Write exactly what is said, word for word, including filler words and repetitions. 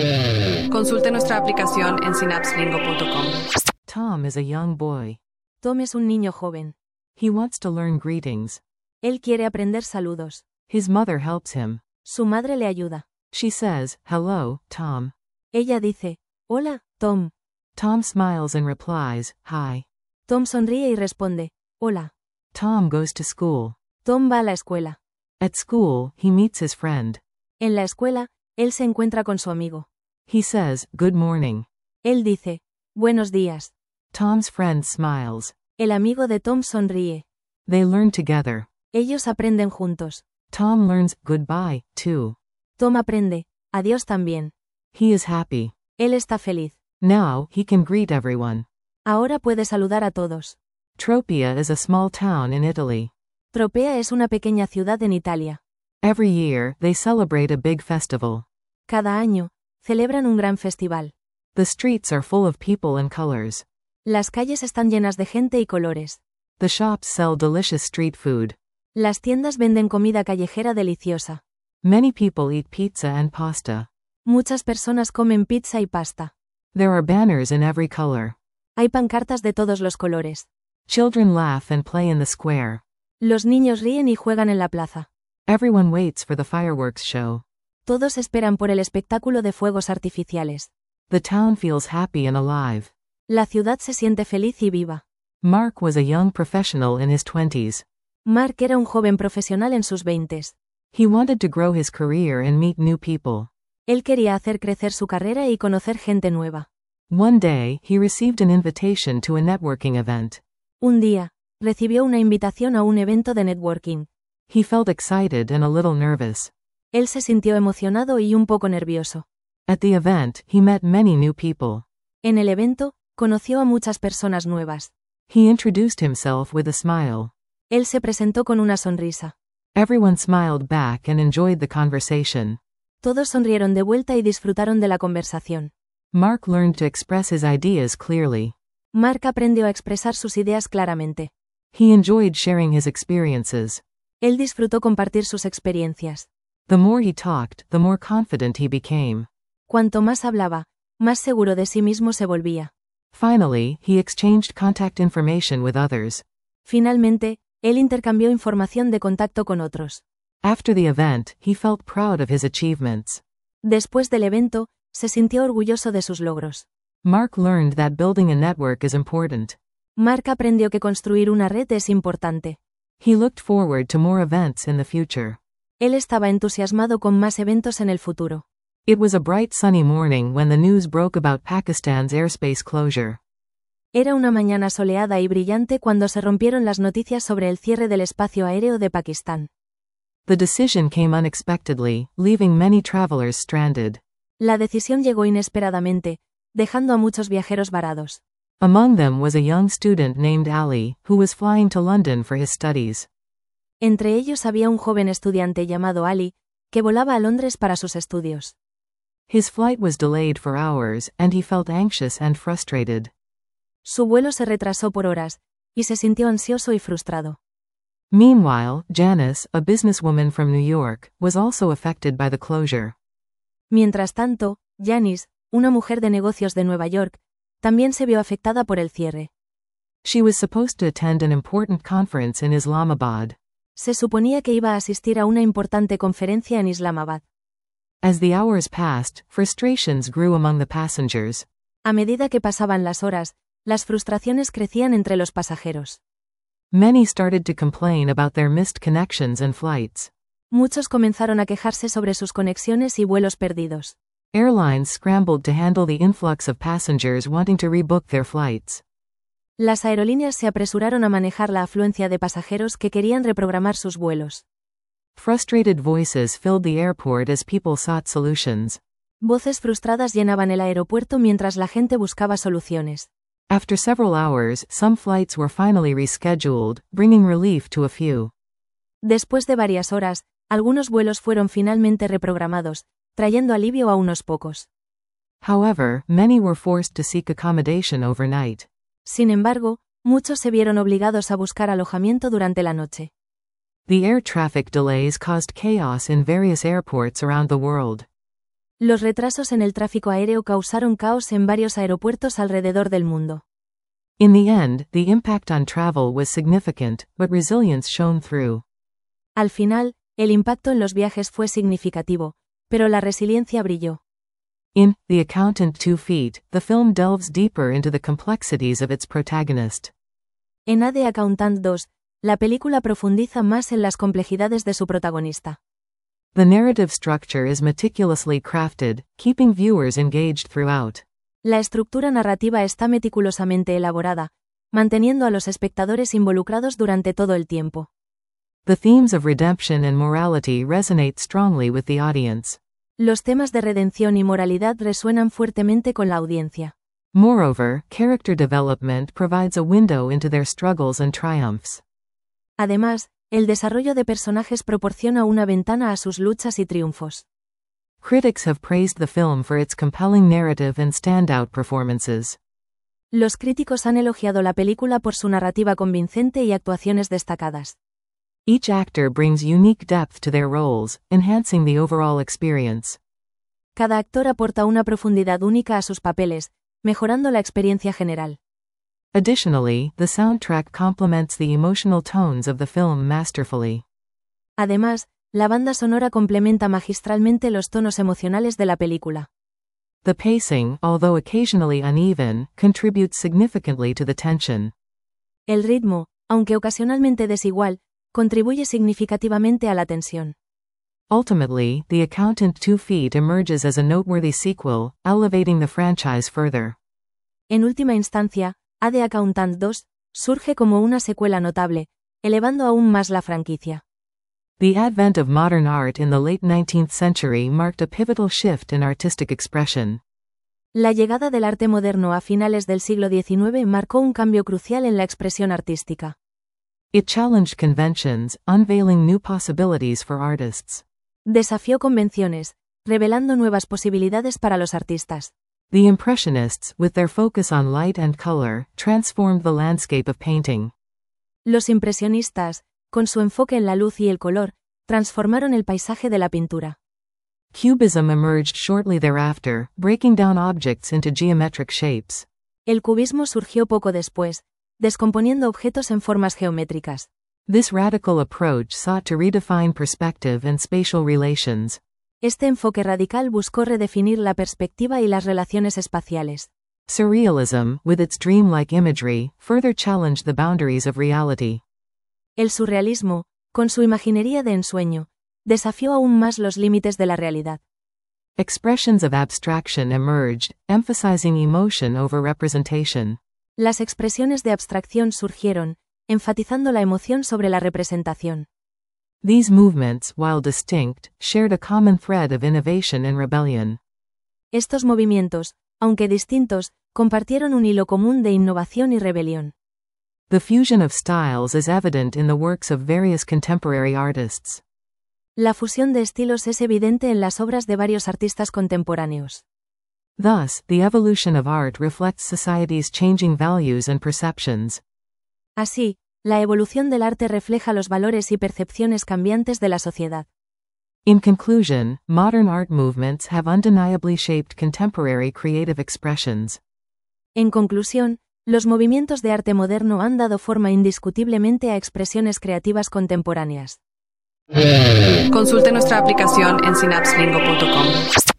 Consulte nuestra aplicación en synapse lingo punto com. Tom is a young boy. Tom es un niño joven. He wants to learn greetings. Él quiere aprender saludos. His mother helps him. Su madre le ayuda. She says, "Hello, Tom." Ella dice, hola, Tom. Tom smiles and replies, "Hi." Tom sonríe y responde, hola. Tom goes to school. Tom va a la escuela. At school, he meets his friend. En la escuela, él se encuentra con su amigo. He says, "Good morning." Él dice, buenos días. Tom's friend smiles. El amigo de Tom sonríe. They learn together. Ellos aprenden juntos. Tom learns goodbye, too. Tom aprende, adiós también. He is happy. Él está feliz. Now, he can greet everyone. Ahora puede saludar a todos. Tropea is a small town in Italy. Tropea es una pequeña ciudad en Italia. Every year, they celebrate a big festival. Cada año, celebran un gran festival. The streets are full of people and colors. Las calles están llenas de gente y colores. The shops sell delicious street food. Las tiendas venden comida callejera deliciosa. Many people eat pizza and pasta. Muchas personas comen pizza y pasta. There are banners in every color. Hay pancartas de todos los colores. Children laugh and play in the square. Los niños ríen y juegan en la plaza. Everyone waits for the fireworks show. Todos esperan por el espectáculo de fuegos artificiales. The town feels happy and alive. La ciudad se siente feliz y viva. Mark was a young professional in his twenties. Mark era un joven profesional en sus veintes. He wanted to grow his career and meet new people. Él quería hacer crecer su carrera y conocer gente nueva. One day, he received an invitation to a networking event. Un día, recibió una invitación a un evento de networking. He felt excited and a little nervous. Él se sintió emocionado y un poco nervioso. At the event, he met many new people. En el evento, conoció a muchas personas nuevas. He introduced himself with a smile. Él se presentó con una sonrisa. Everyone smiled back and enjoyed the conversation. Todos sonrieron de vuelta y disfrutaron de la conversación. Mark learned to express his ideas clearly. Mark aprendió a expresar sus ideas claramente. He enjoyed sharing his experiences. Él disfrutó compartir sus experiencias. The more he talked, the more confident he became. Cuanto más hablaba, más seguro de sí mismo se volvía. Finally, he exchanged contact information with others. Finalmente, él intercambió información de contacto con otros. After the event, he felt proud of his achievements. Después del evento, se sintió orgulloso de sus logros. Mark learned that building a network is important. Mark aprendió que construir una red es importante. He looked forward to more events in the future. Él estaba entusiasmado con más eventos en el futuro. It was a bright sunny morning when the news broke about Pakistan's airspace closure. Era una mañana soleada y brillante cuando se rompieron las noticias sobre el cierre del espacio aéreo de Pakistán. The decision came unexpectedly, leaving many travelers stranded. La decisión llegó inesperadamente, dejando a muchos viajeros varados. Among them was a young student named Ali, who was flying to London for his studies. Entre ellos había un joven estudiante llamado Ali, que volaba a Londres para sus estudios. His flight was delayed for hours, and he felt anxious and frustrated. Su vuelo se retrasó por horas, y se sintió ansioso y frustrado. Meanwhile, Janice, a businesswoman from New York, was also affected by the closure. Mientras tanto, Janice, una mujer de negocios de Nueva York, también se vio afectada por el cierre. She was supposed to attend an important conference in Islamabad. Se suponía que iba a asistir a una importante conferencia en Islamabad. As the hours passed, frustrations grew among the passengers. A medida que pasaban las horas, las frustraciones crecían entre los pasajeros. Many started to complain about their missed connections and flights. Muchos comenzaron a quejarse sobre sus conexiones y vuelos perdidos. Airlines scrambled to handle the influx of passengers wanting to rebook their flights. Las aerolíneas se apresuraron a manejar la afluencia de pasajeros que querían reprogramar sus vuelos. Frustrated voices filled the airport as people sought solutions. Voces frustradas llenaban el aeropuerto mientras la gente buscaba soluciones. After several hours, some flights were finally rescheduled, bringing relief to a few. Después de varias horas, algunos vuelos fueron finalmente reprogramados, trayendo alivio a unos pocos. However, many were forced to seek accommodation overnight. Sin embargo, muchos se vieron obligados a buscar alojamiento durante la noche. The air traffic delays caused chaos in various airports around the world. Los retrasos en el tráfico aéreo causaron caos en varios aeropuertos alrededor del mundo. In the end, the impact on travel was significant, but resilience shone through. Al final, el impacto en los viajes fue significativo, pero la resiliencia brilló. In The Accountant Two Feet, the film delves deeper into the complexities of its protagonist. En A The Accountant dos, la película profundiza más en las complejidades de su protagonista. The narrative structure is meticulously crafted, keeping viewers engaged throughout. La estructura narrativa está meticulosamente elaborada, manteniendo a los espectadores involucrados durante todo el tiempo. The themes of redemption and morality resonate strongly with the audience. Los temas de redención y moralidad resuenan fuertemente con la audiencia. Moreover, character development provides a window into their struggles and triumphs. Además, el desarrollo de personajes proporciona una ventana a sus luchas y triunfos. Critics have praised the film for its compelling narrative and standout performances. Los críticos han elogiado la película por su narrativa convincente y actuaciones destacadas. Each actor brings unique depth to their roles, enhancing the overall experience. Cada actor aporta una profundidad única a sus papeles, mejorando la experiencia general. Additionally, the soundtrack complements the emotional tones of the film masterfully. Además, la banda sonora complementa magistralmente los tonos emocionales de la película. The pacing, although occasionally uneven, contributes significantly to the tension. El ritmo, aunque ocasionalmente desigual, contribuye significativamente a la tensión. Ultimately, The Accountant Two Feet emerges as a noteworthy sequel, elevating the franchise further. En última instancia, A The Accountant dos surge como una secuela notable, elevando aún más la franquicia. The advent of modern art in the late nineteenth century marked a pivotal shift in artistic expression. La llegada del arte moderno a finales del siglo diecinueve marcó un cambio crucial en la expresión artística. It challenged conventions, unveiling new possibilities for artists. Desafió convenciones, revelando nuevas posibilidades para los artistas. The Impressionists, with their focus on light and color, transformed the landscape of painting. Los impresionistas, con su enfoque en la luz y el color, transformaron el paisaje de la pintura. Cubism emerged shortly thereafter, breaking down objects into geometric shapes. El cubismo surgió poco después, descomponiendo objetos en formas geométricas. This radical approach sought to redefine perspective and spatial relations. Este enfoque radical buscó redefinir la perspectiva y las relaciones espaciales. Surrealism, with its dreamlike imagery, further challenged the boundaries of reality. El surrealismo, con su imaginería de ensueño, desafió aún más los límites de la realidad. Expressions of abstraction emerged, emphasizing emotion over representation. Las expresiones de abstracción surgieron, enfatizando la emoción sobre la representación. These movements, while distinct, shared a common thread of innovation and rebellion. Estos movimientos, aunque distintos, compartieron un hilo común de innovación y rebelión. The fusion of styles is evident in the works of various contemporary artists. La fusión de estilos es evidente en las obras de varios artistas contemporáneos. Thus, the evolution of art reflects society's changing values and perceptions. Así, la evolución del arte refleja los valores y percepciones cambiantes de la sociedad. In conclusion, modern art movements have undeniably shaped contemporary creative expressions. En conclusión, los movimientos de arte moderno han dado forma indiscutiblemente a expresiones creativas contemporáneas. Consulte nuestra aplicación en synapse lingo punto com.